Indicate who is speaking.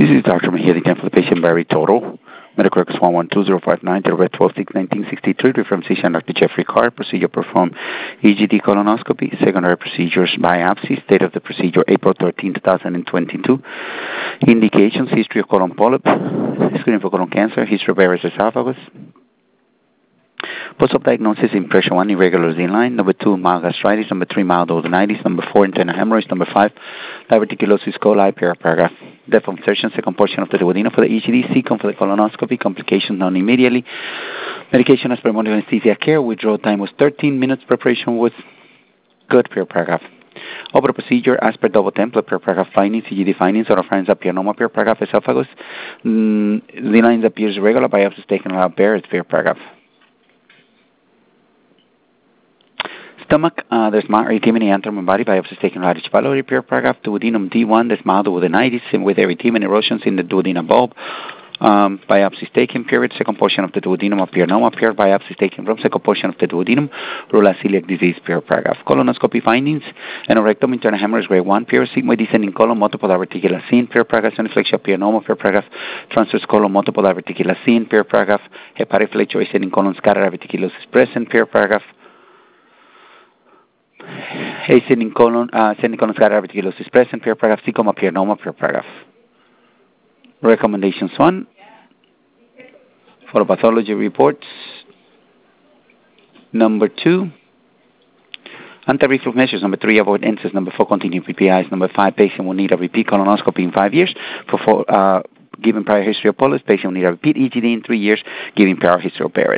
Speaker 1: This is Dr. Mejia, again for the patient Barry Total. Medical records 112059, Direct 12/6/1963, reference physician Dr. Jeffrey Carr. Procedure performed EGD colonoscopy. Secondary procedures biopsy. State of the procedure April 13, 2022. Indications: history of colon polyp, screening for colon cancer, history of Barrett's esophagus. Post-op diagnosis: impression 1, irregular Z-line. Number 2, mild gastritis. Number 3, mild duodenitis. Number 4, internal hemorrhoids. Number 5, diverticulosis coli, paragraph. Depth of insertion, second portion of the duodenum for the EGD. Second for the colonoscopy. Complications known immediately. Medication as per monitor anesthesia care. Withdrawal time was 13 minutes. Preparation was good, per paragraph. Over procedure as per double template, per paragraph. Findings: EGD findings, oropharynx apianoma, per paragraph. Esophagus, Z-lines appears irregular. Biopsies taken without Barrett's, per paragraph. Stomach, there's mild erythema in abdomen body. Biopsies taken right each pylori, per paragraph. Duodenum D1, there's mild duodenitis with erythema and erosions in the duodenum bulb. Biopsies taken, period. Second portion of the duodenum apianoma, period. Biopsies taken from second portion of the duodenum. Rural celiac disease, per paragraph. Colonoscopy findings: anorectum, internal hemorrhage grade 1, period. Sigmoid descending colon, multiple diverticular scene, per paragraph. Soniflexia apianoma, per paragraph. Transverse colon, multiple diverticular scene, per paragraph. Hepatic flexure ascending colon, scattered diverticulosis present, per paragraph. Ascending colon, scattered diverticulosis present, per paragraph. Cecum apianoma, per paragraph. Recommendations 1 for pathology reports. Number 2, anti-reflux measures. Number 3, avoid NSAIDs. Number 4, continue PPIs. Number 5, patient will need a repeat colonoscopy in 5 years. For 4, given prior history of polyps, patient will need a repeat EGD in 3 years, given prior history of Barrett's.